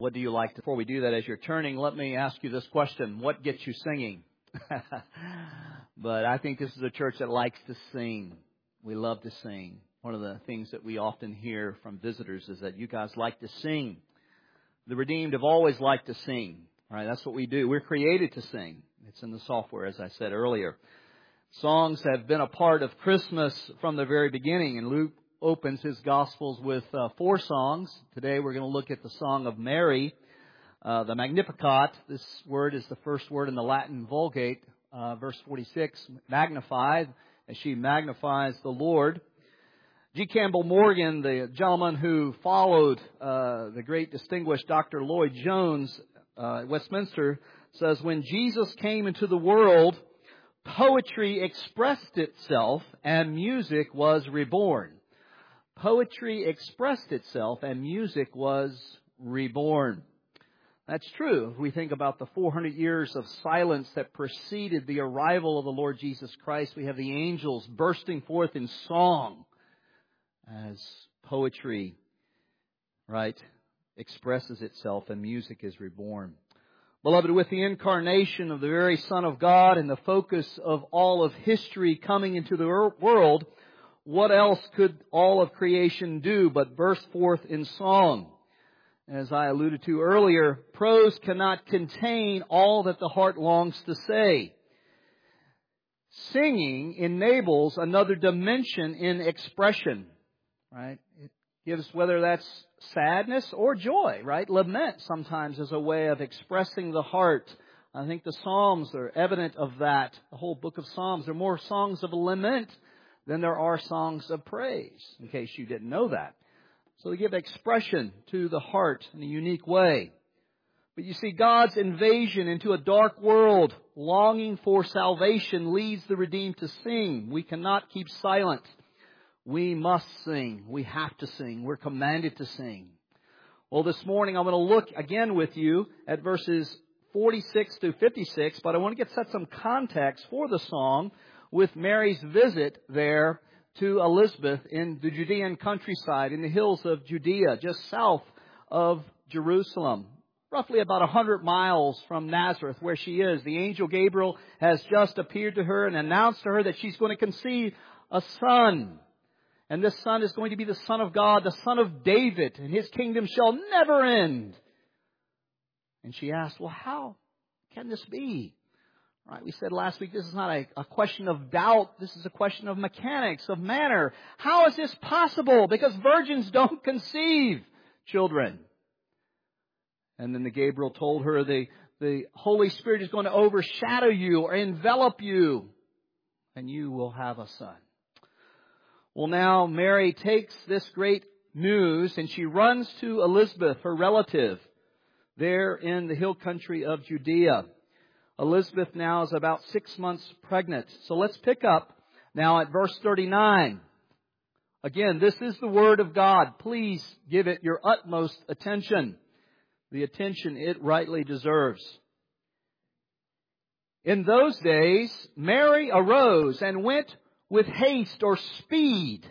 What do you like to... Before we do that, as you're turning, let me ask you this question. What gets you singing? But I think this is a church that likes to sing. We love to sing. One of the things that we often hear from visitors is that you guys like to sing. The redeemed have always liked to sing. All right, that's what we do. We're created to sing. It's in the software, as I said earlier. Songs have been a part of Christmas from the very beginning, and Luke opens his Gospels with 4 songs. Today we're going to look at the Song of Mary, the Magnificat. This word is the first word in the Latin Vulgate. Verse 46, magnify, as she magnifies the Lord. G. Campbell Morgan, the gentleman who followed the great distinguished Dr. Lloyd Jones at Westminster, says, when Jesus came into the world, poetry expressed itself and music was reborn. Poetry expressed itself and music was reborn. That's true. If we think about the 400 years of silence that preceded the arrival of the Lord Jesus Christ, we have the angels bursting forth in song as poetry, right, expresses itself and music is reborn. Beloved, with the incarnation of the very Son of God and the focus of all of history coming into the world, what else could all of creation do but burst forth in song? As I alluded to earlier, prose cannot contain all that the heart longs to say. Singing enables another dimension in expression, right? It gives, whether that's sadness or joy, right? Lament sometimes is a way of expressing the heart. I think the Psalms are evident of that. The whole book of Psalms, there are more songs of lament than there are songs of praise, in case you didn't know that. So they give expression to the heart in a unique way. But you see, God's invasion into a dark world, longing for salvation, leads the redeemed to sing. We cannot keep silent. We must sing. We have to sing. We're commanded to sing. Well, this morning I'm going to look again with you at verses 46 to 56, but I want to set some context for the song with Mary's visit there to Elizabeth in the Judean countryside, in the hills of Judea, just south of Jerusalem, roughly about 100 miles from Nazareth, where she is. The angel Gabriel has just appeared to her and announced to her that she's going to conceive a son. And this son is going to be the Son of God, the Son of David, and his kingdom shall never end. And she asked, well, how can this be? Right, we said last week this is not a question of doubt. This is a question of mechanics, of manner. How is this possible? Because virgins don't conceive children. And then the Gabriel told her the Holy Spirit is going to overshadow you or envelop you, and you will have a son. Well, now Mary takes this great news and she runs to Elizabeth, her relative, there in the hill country of Judea. Elizabeth now is about 6 months pregnant. So let's pick up now at verse 39. Again, this is the Word of God. Please give it your utmost attention, the attention it rightly deserves. In those days, Mary arose and went with haste or speed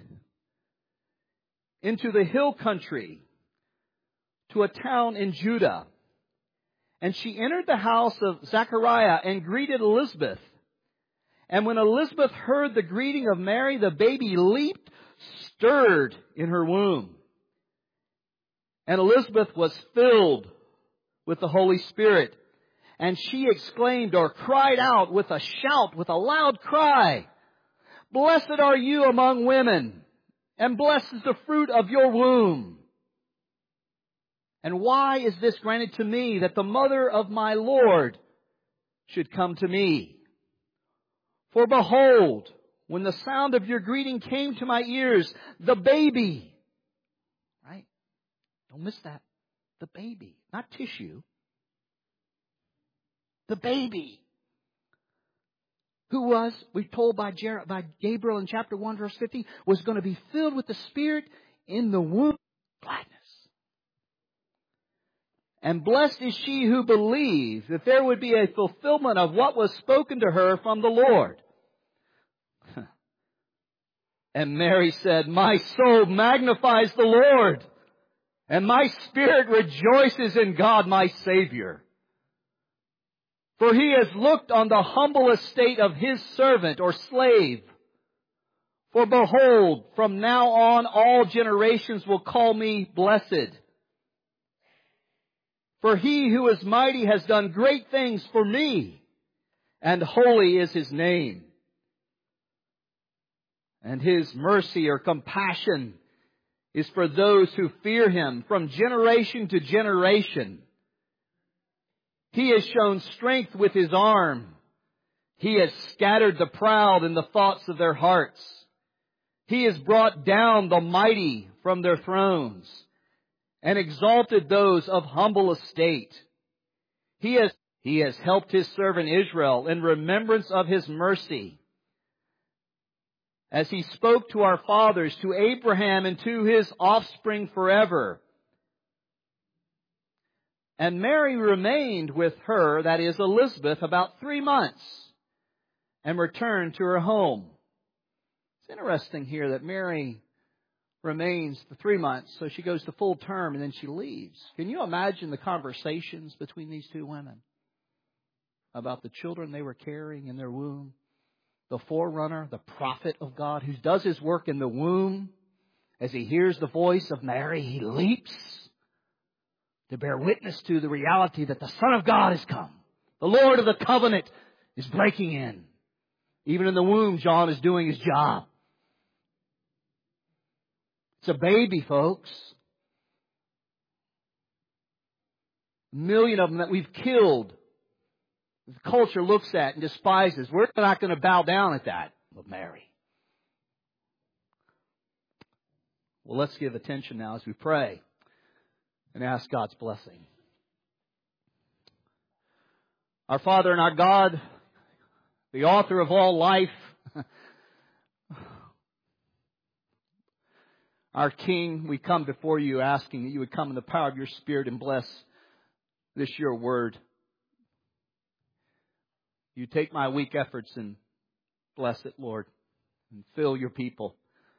into the hill country to a town in Judah. And she entered the house of Zechariah and greeted Elizabeth. And when Elizabeth heard the greeting of Mary, the baby leaped, stirred in her womb. And Elizabeth was filled with the Holy Spirit. And she exclaimed or cried out with a shout, with a loud cry, blessed are you among women, and blessed is the fruit of your womb. And why is this granted to me, that the mother of my Lord should come to me? For behold, when the sound of your greeting came to my ears, the baby, right? Don't miss that. The baby, not tissue. The baby, who was, we're told by Gabriel in chapter 1, verse 50, was going to be filled with the Spirit in the womb. Gladness. And blessed is she who believed that there would be a fulfillment of what was spoken to her from the Lord. And Mary said, my soul magnifies the Lord, And my spirit rejoices in God my Savior. For He has looked on the humble estate of His servant or slave. For behold, from now on all generations will call me blessed. For He who is mighty has done great things for me, and holy is His name. And His mercy or compassion is for those who fear Him from generation to generation. He has shown strength with His arm. He has scattered the proud in the thoughts of their hearts. He has brought down the mighty from their thrones and exalted those of humble estate. He has helped His servant Israel in remembrance of His mercy, as He spoke to our fathers, to Abraham and to his offspring forever. And Mary remained with her, that is Elizabeth, about 3 months and returned to her home. It's interesting here that Mary remains the 3 months, so she goes to full term and then she leaves. Can you imagine the conversations between these two women about the children they were carrying in their womb? The forerunner, the prophet of God, who does His work in the womb, as he hears the voice of Mary, he leaps to bear witness to the reality that the Son of God has come. The Lord of the covenant is breaking in. Even in the womb, John is doing his job. It's a baby, folks. 1 million of them that we've killed. The culture looks at and despises. We're not going to bow down at that with Mary. Well, let's give attention now as we pray and ask God's blessing. Our Father and our God, the author of all life, our King, we come before You asking that You would come in the power of Your Spirit and bless this Your word. You take my weak efforts and bless it, Lord, and fill Your people.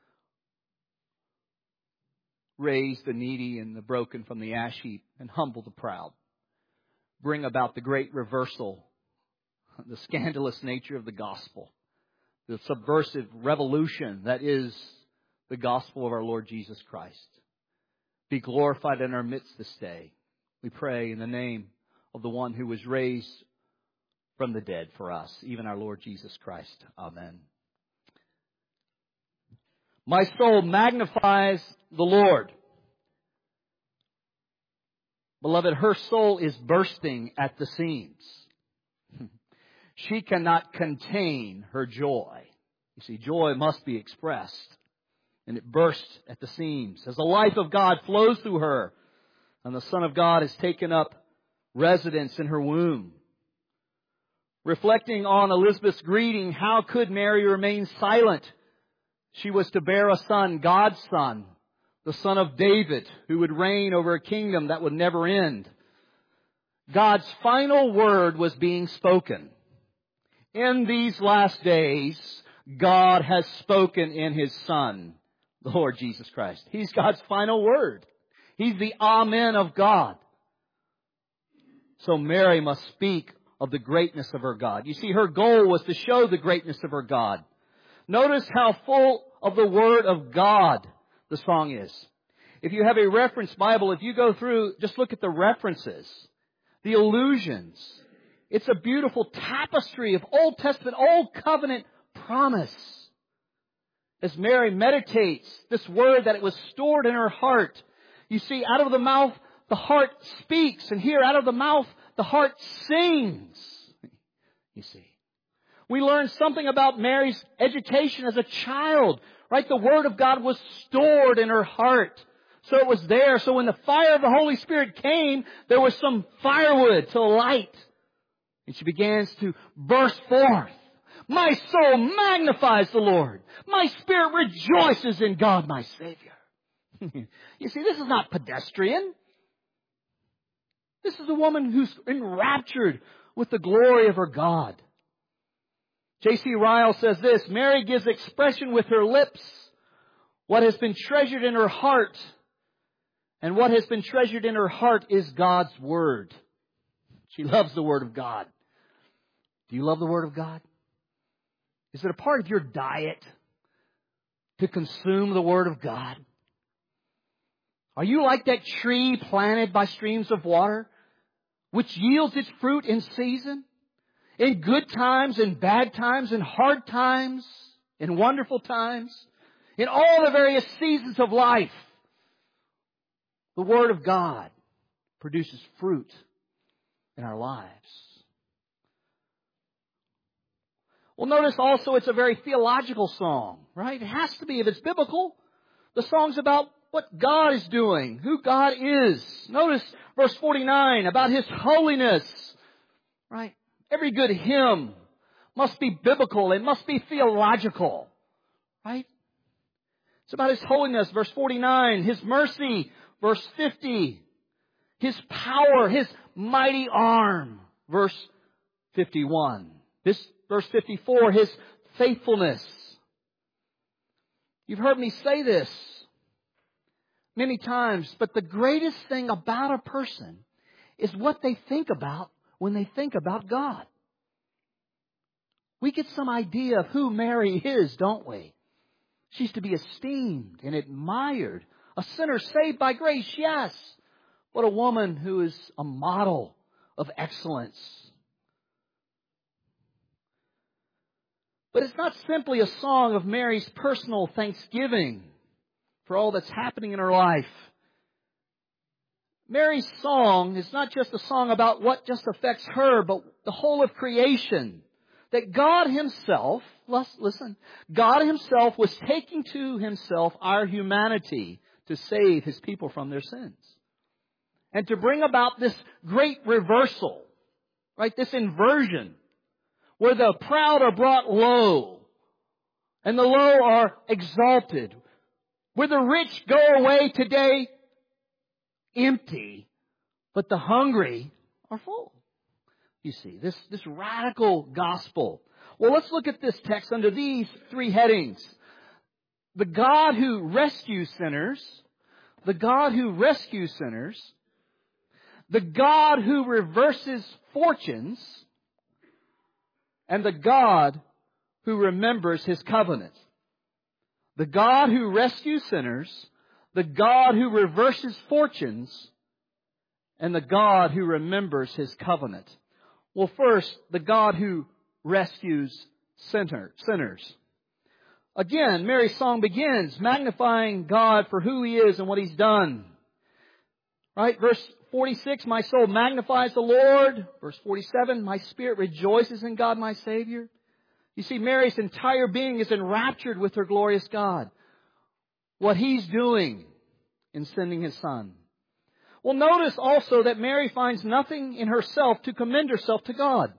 Raise the needy and the broken from the ash heap and humble the proud. Bring about the great reversal, the scandalous nature of the gospel, the subversive revolution that is the gospel of our Lord Jesus Christ. Be glorified in our midst this day. We pray in the name of the one who was raised from the dead for us, even our Lord Jesus Christ. Amen. My soul magnifies the Lord. Beloved, her soul is bursting at the seams. She cannot contain her joy. You see, joy must be expressed, and it bursts at the seams as the life of God flows through her, and the Son of God has taken up residence in her womb. Reflecting on Elizabeth's greeting, how could Mary remain silent? She was to bear a son, God's Son, the Son of David, who would reign over a kingdom that would never end. God's final word was being spoken. In these last days, God has spoken in His Son, the Lord Jesus Christ. He's God's final word. He's the Amen of God. So Mary must speak of the greatness of her God. You see, her goal was to show the greatness of her God. Notice how full of the Word of God the song is. If you have a reference Bible, if you go through, just look at the references, the allusions. It's a beautiful tapestry of Old Testament, Old Covenant promise. As Mary meditates this word that it was stored in her heart. You see, out of the mouth, the heart speaks. And here, out of the mouth, the heart sings. You see. We learn something about Mary's education as a child. Right? The Word of God was stored in her heart. So it was there. So when the fire of the Holy Spirit came, there was some firewood to light. And she begins to burst forth. My soul magnifies the Lord. My spirit rejoices in God my Savior. You see, this is not pedestrian. This is a woman who's enraptured with the glory of her God. J.C. Ryle says this, Mary gives expression with her lips what has been treasured in her heart And what has been treasured in her heart is God's Word. She loves the Word of God. Do you love the Word of God? Is it a part of your diet to consume the Word of God? Are you like that tree planted by streams of water, which yields its fruit in season, in good times, in bad times, in hard times, in wonderful times, in all the various seasons of life? The Word of God produces fruit in our lives. Well, notice also it's a very theological song, right? It has to be if it's biblical. The song's about what God is doing, who God is. Notice verse 49 about His holiness, right? Every good hymn must be biblical. It must be theological, right? It's about His holiness, verse 49. His mercy, verse 50. His power, His mighty arm, verse 51. Verse 54, His faithfulness. You've heard me say this many times, but the greatest thing about a person is what they think about when they think about God. We get some idea of who Mary is, don't we? She's to be esteemed and admired. A sinner saved by grace, yes. But a woman who is a model of excellence. But it's not simply a song of Mary's personal thanksgiving for all that's happening in her life. Mary's song is not just a song about what just affects her, but the whole of creation. That God Himself, listen, God Himself was taking to Himself our humanity to save His people from their sins. And to bring about this great reversal, right? This inversion, where the proud are brought low, and the low are exalted. Where the rich go away today empty, but the hungry are full. You see, this radical gospel. Well, let's look at this text under these three headings. The God who rescues sinners, the God who rescues sinners, the God who reverses fortunes, and the God who remembers His covenant. The God who rescues sinners, the God who reverses fortunes, and the God who remembers His covenant. Well, first, the God who rescues sinners. Again, Mary's song begins magnifying God for who He is and what He's done. Right? Verse 46, my soul magnifies the Lord. Verse 47, my spirit rejoices in God my Savior. You see, Mary's entire being is enraptured with her glorious God. What He's doing in sending His Son. Well, notice also that Mary finds nothing in herself to commend herself to God.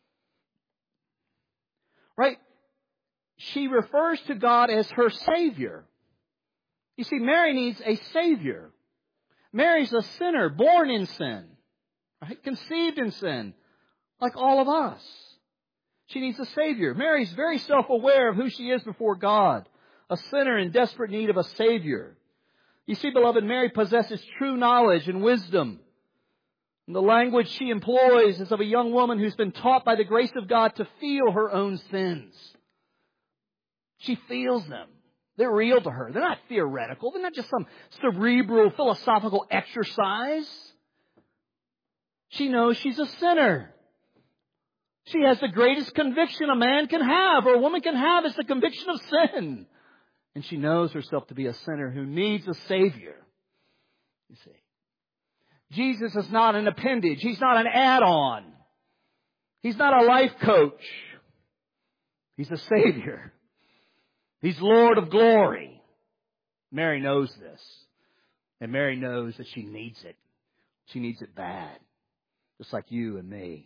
Right? She refers to God as her Savior. You see, Mary needs a Savior. Mary's a sinner, born in sin, right? Conceived in sin, like all of us. She needs a Savior. Mary's very self-aware of who she is before God, a sinner in desperate need of a Savior. You see, beloved, Mary possesses true knowledge and wisdom. And the language she employs is of a young woman who's been taught by the grace of God to feel her own sins. She feels them. They're real to her. They're not theoretical. They're not just some cerebral, philosophical exercise. She knows she's a sinner. She has the greatest conviction a man can have or a woman can have. It's the conviction of sin. And she knows herself to be a sinner who needs a Savior. You see. Jesus is not an appendage. He's not an add-on. He's not a life coach. He's a Savior. He's Lord of glory. Mary knows this. And Mary knows that she needs it. She needs it bad. Just like you and me.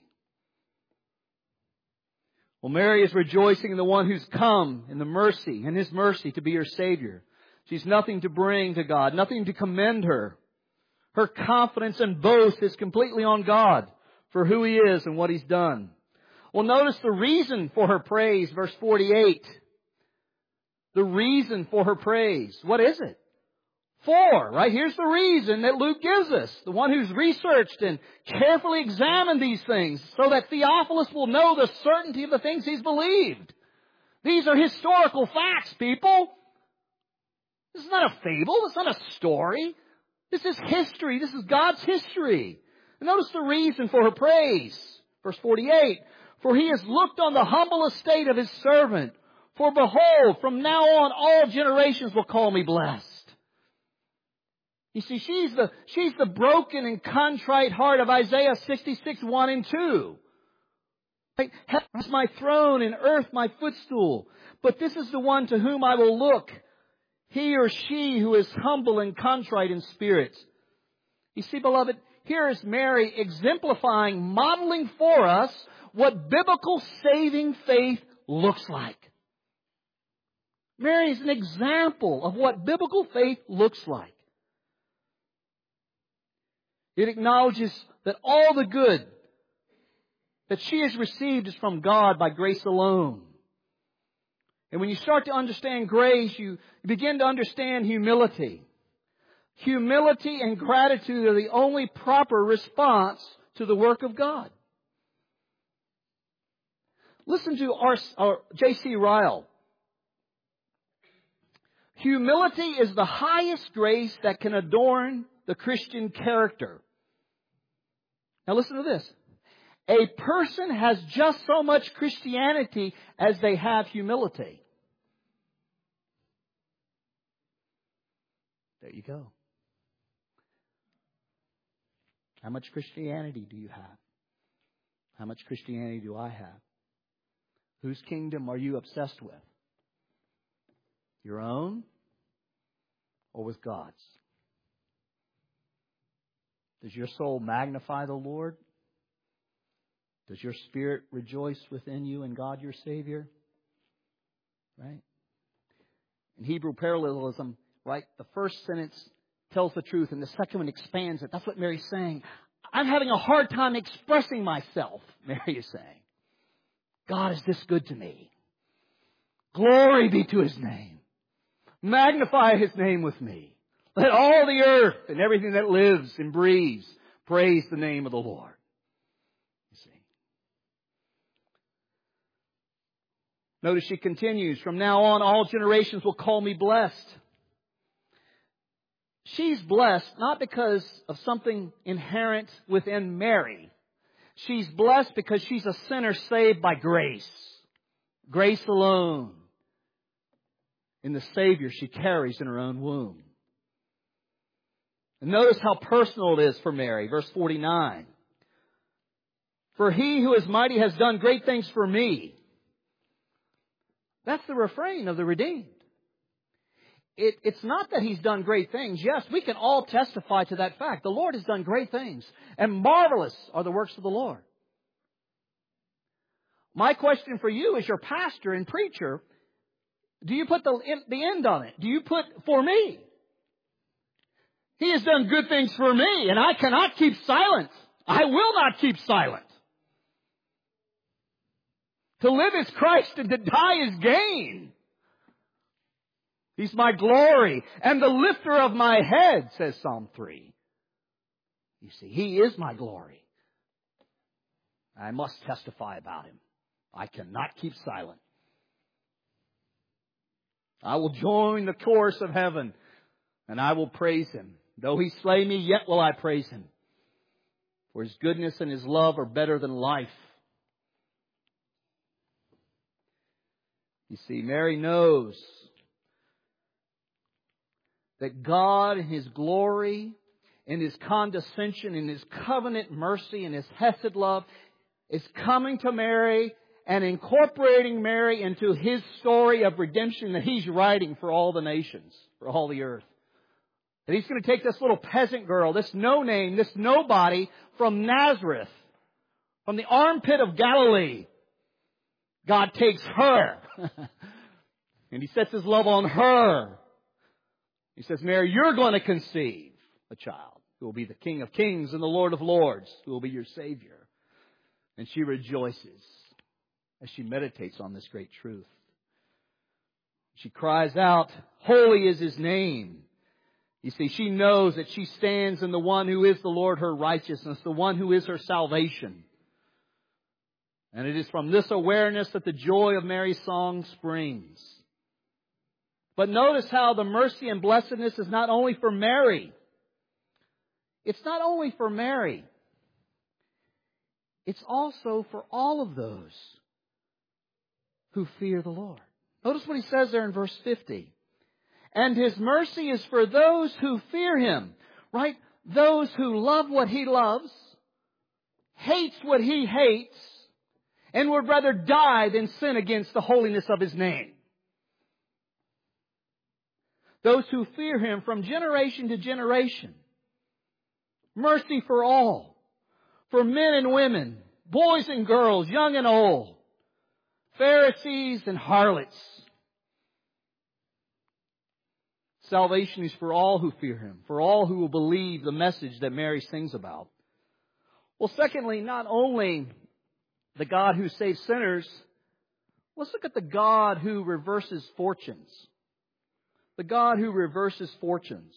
Well, Mary is rejoicing in the one who's come in the mercy, in His mercy to be her Savior. She's nothing to bring to God, nothing to commend her. Her confidence and boast is completely on God for who He is and what He's done. Well, notice the reason for her praise, verse 48. The reason for her praise. What is it? For, right? Here's the reason that Luke gives us. The one who's researched and carefully examined these things so that Theophilus will know the certainty of the things he's believed. These are historical facts, people. This is not a fable. This is not a story. This is history. This is God's history. And notice the reason for her praise. Verse 48. For he has looked on the humble estate of his servant. For behold, from now on all generations will call me blessed. You see, she's the broken and contrite heart of Isaiah 66, 1 and 2. Right? Heaven is my throne and earth my footstool. But this is the one to whom I will look. He or she who is humble and contrite in spirit. You see, beloved, here is Mary exemplifying, modeling for us what biblical saving faith looks like. Mary is an example of what biblical faith looks like. It acknowledges that all the good that she has received is from God by grace alone. And when you start to understand grace, you begin to understand humility. Humility and gratitude are the only proper response to the work of God. Listen to our J.C. Ryle. Humility is the highest grace that can adorn the Christian character. Now listen to this. A person has just so much Christianity as they have humility. There you go. How much Christianity do you have? How much Christianity do I have? Whose kingdom are you obsessed with? Your own or with God's? Does your soul magnify the Lord? Does your spirit rejoice within you and God your Savior? Right? In Hebrew parallelism, right, the first sentence tells the truth and the second one expands it. That's what Mary's saying. I'm having a hard time expressing myself, Mary is saying. God is this good to me. Glory be to His name. Magnify His name with me. Let all the earth and everything that lives and breathes praise the name of the Lord. You see. Notice she continues, from now on all generations will call me blessed. She's blessed not because of something inherent within Mary. She's blessed because she's a sinner saved by grace. Grace alone. In the Savior she carries in her own womb. And notice how personal it is for Mary. Verse 49. For he who is mighty has done great things for me. That's the refrain of the redeemed. It's not that He's done great things. Yes, we can all testify to that fact. The Lord has done great things. And marvelous are the works of the Lord. My question for you as your pastor and preacher, do you put the end on it? Do you put for me? He has done good things for me, and I cannot keep silent. I will not keep silent. To live is Christ and to die is gain. He's my glory and the lifter of my head, says Psalm 3. You see, He is my glory. I must testify about Him. I cannot keep silent. I will join the chorus of heaven, and I will praise Him. Though He slay me, yet will I praise Him. For His goodness and His love are better than life. You see, Mary knows that God in His glory, in His condescension, in His covenant mercy, and His hesed love is coming to Mary and incorporating Mary into His story of redemption that He's writing for all the nations, for all the earth. That He's going to take this little peasant girl, this no-name, this nobody from Nazareth, from the armpit of Galilee. God takes her and He sets His love on her. He says, Mary, you're going to conceive a child who will be the King of Kings and the Lord of Lords, who will be your Savior. And she rejoices as she meditates on this great truth. She cries out, holy is His name. You see, she knows that she stands in the one who is the Lord, her righteousness, the one who is her salvation. And it is from this awareness that the joy of Mary's song springs. But notice how the mercy and blessedness is not only for Mary. It's not only for Mary. It's also for all of those who fear the Lord. Notice what he says there in verse 50. And His mercy is for those who fear Him. Right? Those who love what He loves, hates what He hates, and would rather die than sin against the holiness of His name. Those who fear Him from generation to generation. Mercy for all. For men and women, boys and girls, young and old, Pharisees and harlots. Salvation is for all who fear Him, for all who will believe the message that Mary sings about. Well, secondly, not only the God who saves sinners, let's look at the God who reverses fortunes. The God who reverses fortunes.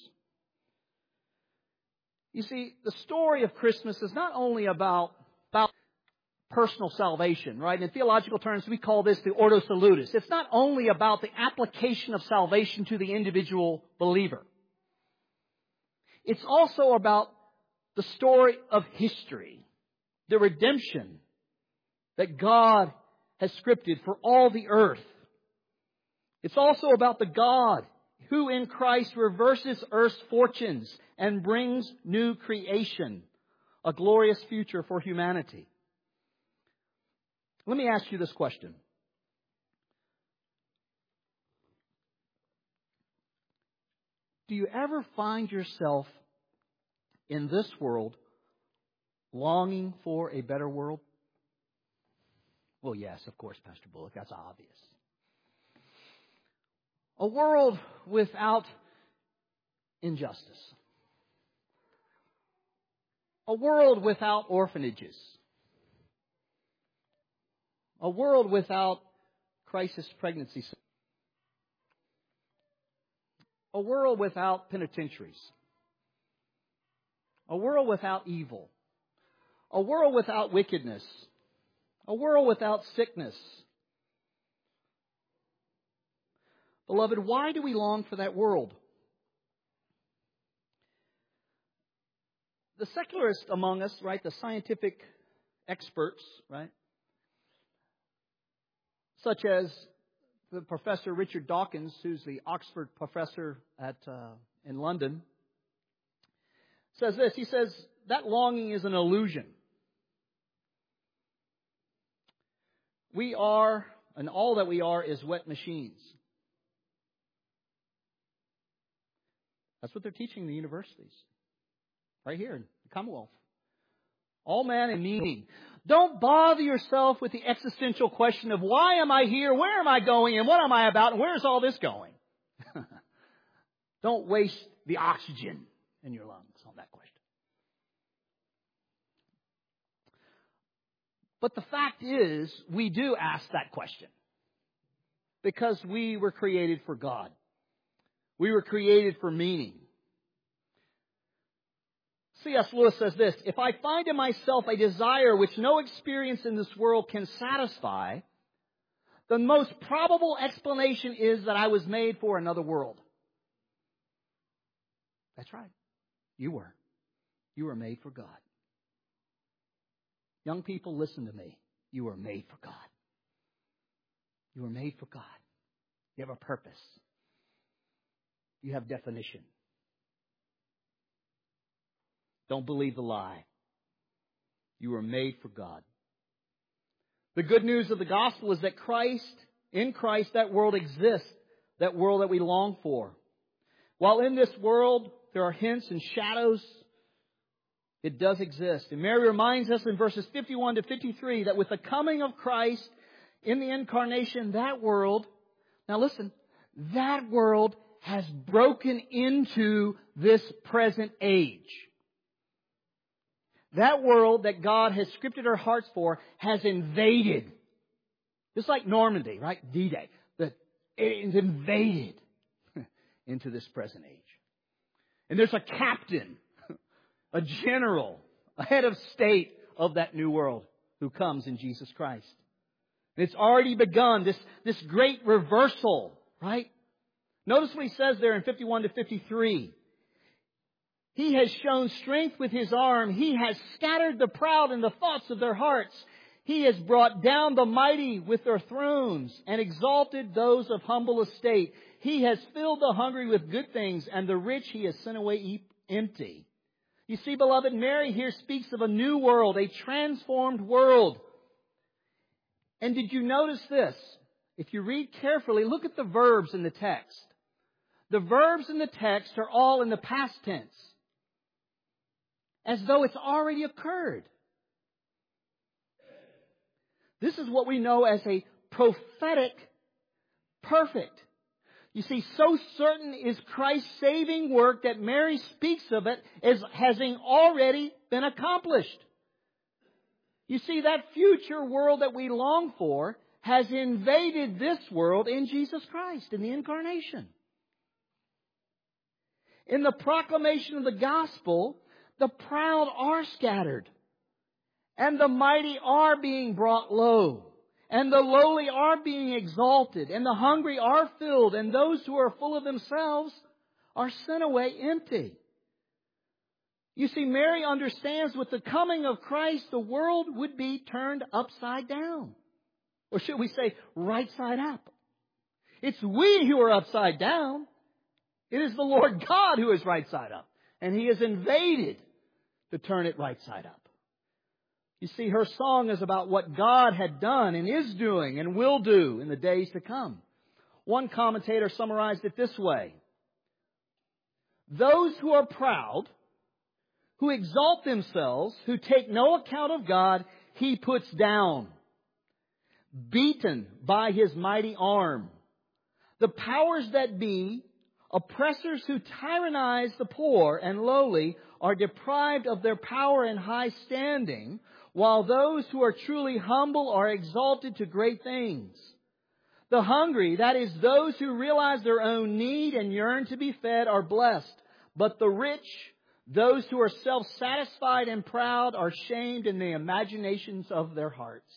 You see, the story of Christmas is not only about personal salvation, right? In theological terms, we call this the Ordo Salutis. It's not only about the application of salvation to the individual believer. It's also about the story of history, the redemption that God has scripted for all the earth. It's also about the God who in Christ reverses earth's fortunes and brings new creation, a glorious future for humanity. Let me ask you this question. Do you ever find yourself in this world longing for a better world? Well, yes, of course, Pastor Bullock, that's obvious. A world without injustice. A world without orphanages. A world without crisis pregnancy. A world without penitentiaries. A world without evil. A world without wickedness. A world without sickness. Beloved, why do we long for that world? The secularists among us, right, the scientific experts, right, such as the Professor Richard Dawkins, who's the Oxford professor in London, says this. He says, that longing is an illusion. We are, and all that we are, is wet machines. That's what they're teaching in the universities. Right here in the Commonwealth. All man and meaning. Don't bother yourself with the existential question of why am I here, where am I going, and what am I about, and where's all this going? Don't waste the oxygen in your lungs on that question. But the fact is, we do ask that question. Because we were created for God. We were created for meaning. C.S. Lewis says this, if I find in myself a desire which no experience in this world can satisfy, the most probable explanation is that I was made for another world. That's right. You were. You were made for God. Young people, listen to me. You were made for God. You were made for God. You have a purpose. You have definition. Don't believe the lie. You were made for God. The good news of the gospel is that in Christ, that world exists. That world that we long for. While in this world, there are hints and shadows, it does exist. And Mary reminds us in verses 51 to 53 that with the coming of Christ in the incarnation, that world, now listen, that world has broken into this present age. That world that God has scripted our hearts for has invaded. Just like Normandy, right? D-Day. It is invaded into this present age. And there's a captain, a general, a head of state of that new world who comes in Jesus Christ. And it's already begun, this great reversal, right? Notice what he says there in 51 to 53. He has shown strength with His arm. He has scattered the proud in the thoughts of their hearts. He has brought down the mighty with their thrones and exalted those of humble estate. He has filled the hungry with good things, and the rich He has sent away empty. You see, beloved, Mary here speaks of a new world, a transformed world. And did you notice this? If you read carefully, look at the verbs in the text. The verbs in the text are all in the past tense, as though it's already occurred. This is what we know as a prophetic perfect. You see, so certain is Christ's saving work that Mary speaks of it as having already been accomplished. You see, that future world that we long for has invaded this world in Jesus Christ, in the incarnation. In the proclamation of the gospel, the proud are scattered, and the mighty are being brought low, and the lowly are being exalted, and the hungry are filled, and those who are full of themselves are sent away empty. You see, Mary understands with the coming of Christ, the world would be turned upside down. Or should we say, right side up? It's we who are upside down. It is the Lord God who is right side up. And He has invaded to turn it right side up. You see, her song is about what God had done and is doing and will do in the days to come. One commentator summarized it this way. Those who are proud, who exalt themselves, who take no account of God, He puts down, beaten by His mighty arm. The powers that be, oppressors who tyrannize the poor and lowly, are deprived of their power and high standing, while those who are truly humble are exalted to great things. The hungry, that is, those who realize their own need and yearn to be fed, are blessed. But the rich, those who are self-satisfied and proud, are shamed in the imaginations of their hearts.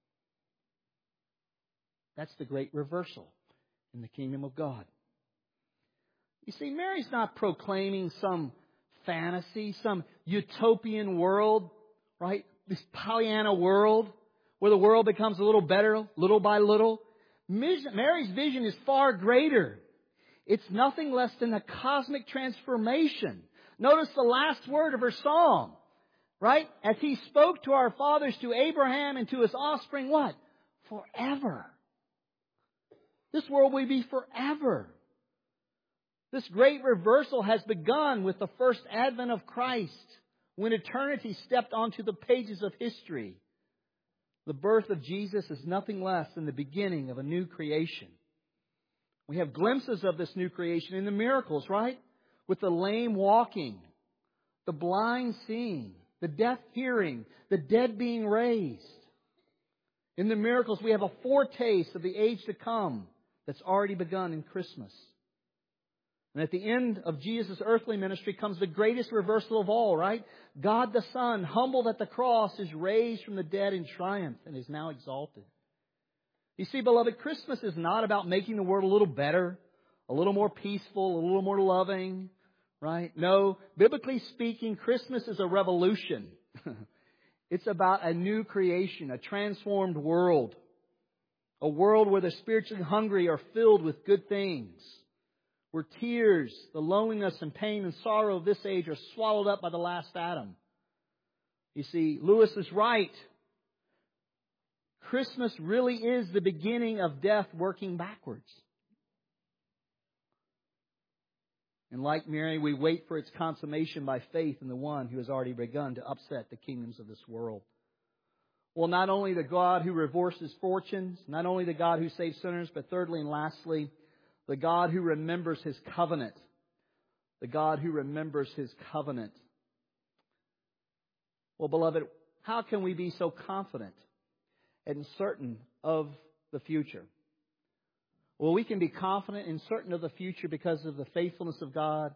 That's the great reversal in the kingdom of God. You see, Mary's not proclaiming some fantasy, some utopian world, right? This Pollyanna world where the world becomes a little better little by little. Mary's vision is far greater. It's nothing less than a cosmic transformation. Notice the last word of her song, right? As He spoke to our fathers, to Abraham and to his offspring, what? Forever. This world will be forever. This great reversal has begun with the first advent of Christ, when eternity stepped onto the pages of history. The birth of Jesus is nothing less than the beginning of a new creation. We have glimpses of this new creation in the miracles, right? With the lame walking, the blind seeing, the deaf hearing, the dead being raised. In the miracles, we have a foretaste of the age to come that's already begun in Christmas. And at the end of Jesus' earthly ministry comes the greatest reversal of all, right? God the Son, humbled at the cross, is raised from the dead in triumph and is now exalted. You see, beloved, Christmas is not about making the world a little better, a little more peaceful, a little more loving, right? No, biblically speaking, Christmas is a revolution. It's about a new creation, a transformed world. A world where the spiritually hungry are filled with good things. Where tears, the loneliness and pain and sorrow of this age are swallowed up by the last Adam. You see, Lewis is right. Christmas really is the beginning of death working backwards. And like Mary, we wait for its consummation by faith in the one who has already begun to upset the kingdoms of this world. Well, not only the God who reverses fortunes, not only the God who saves sinners, but thirdly and lastly, the God who remembers His covenant. The God who remembers His covenant. Well, beloved, how can we be so confident and certain of the future? Well, we can be confident and certain of the future because of the faithfulness of God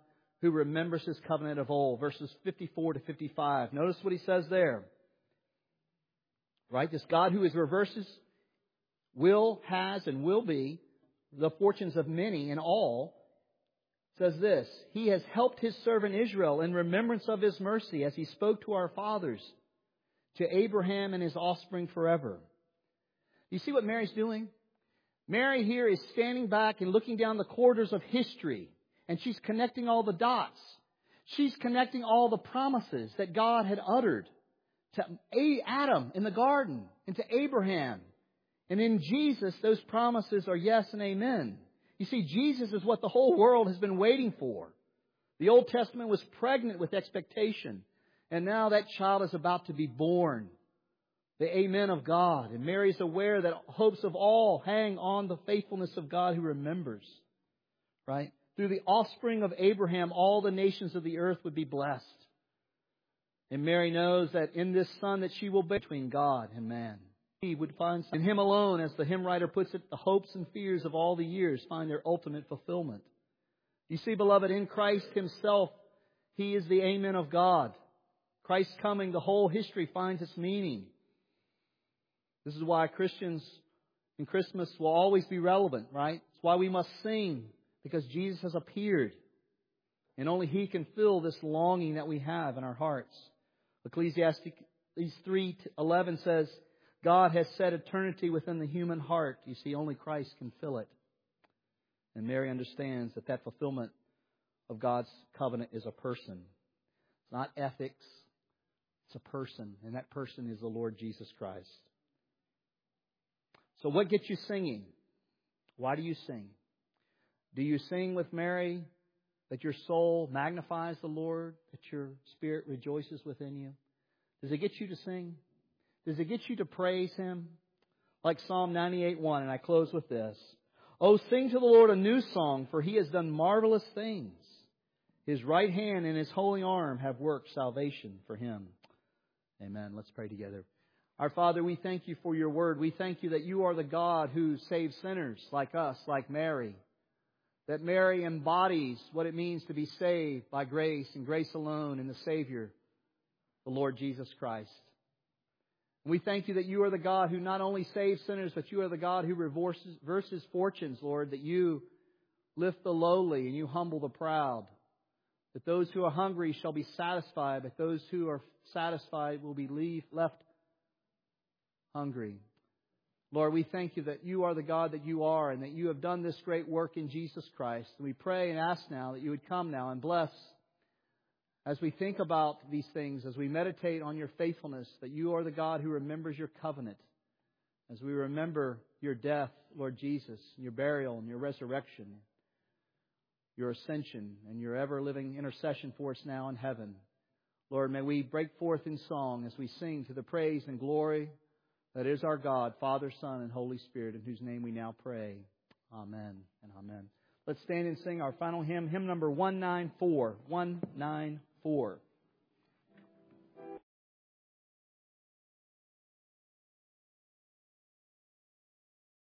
who remembers His covenant of old. Verses 54 to 55. Notice what He says there. Right? This God who is reverses, will, has, and will be the fortunes of many and all, says this: He has helped His servant Israel in remembrance of His mercy, as He spoke to our fathers, to Abraham and his offspring forever. You see what Mary's doing? Mary here is standing back and looking down the corridors of history, and she's connecting all the dots. She's connecting all the promises that God had uttered to Adam in the garden and to Abraham. And in Jesus, those promises are yes and amen. You see, Jesus is what the whole world has been waiting for. The Old Testament was pregnant with expectation. And now that child is about to be born. The amen of God. And Mary is aware that hopes of all hang on the faithfulness of God who remembers. Right? Through the offspring of Abraham, all the nations of the earth would be blessed. And Mary knows that in this Son that she will bear between God and man, He would find in Him alone, as the hymn writer puts it, the hopes and fears of all the years find their ultimate fulfillment. You see, beloved, in Christ Himself, He is the amen of God. Christ's coming, the whole history finds its meaning. This is why Christians in Christmas will always be relevant, right? It's why we must sing, because Jesus has appeared. And only He can fill this longing that we have in our hearts. Ecclesiastes 3:11 says, God has set eternity within the human heart. You see, only Christ can fill it. And Mary understands that that fulfillment of God's covenant is a person. It's not ethics. It's a person. And that person is the Lord Jesus Christ. So what gets you singing? Why do you sing? Do you sing with Mary that your soul magnifies the Lord, that your spirit rejoices within you? Does it get you to sing? Does it get you to praise Him? Like Psalm 98:1, and I close with this. Oh, sing to the Lord a new song, for He has done marvelous things. His right hand and His holy arm have worked salvation for Him. Amen. Let's pray together. Our Father, we thank You for Your word. We thank You that You are the God who saves sinners like us, like Mary. That Mary embodies what it means to be saved by grace and grace alone in the Savior, the Lord Jesus Christ. We thank You that You are the God who not only saves sinners, but You are the God who reverses fortunes, Lord, that You lift the lowly and You humble the proud. That those who are hungry shall be satisfied, but those who are satisfied will be left hungry. Lord, we thank You that You are the God that You are, and that You have done this great work in Jesus Christ. And we pray and ask now that You would come now and bless as we think about these things, as we meditate on Your faithfulness, that You are the God who remembers Your covenant. As we remember Your death, Lord Jesus, Your burial and Your resurrection, Your ascension, and Your ever-living intercession for us now in heaven. Lord, may we break forth in song as we sing to the praise and glory that is our God, Father, Son, and Holy Spirit, in whose name we now pray. Amen and amen. Let's stand and sing our final hymn, hymn number 194. 194.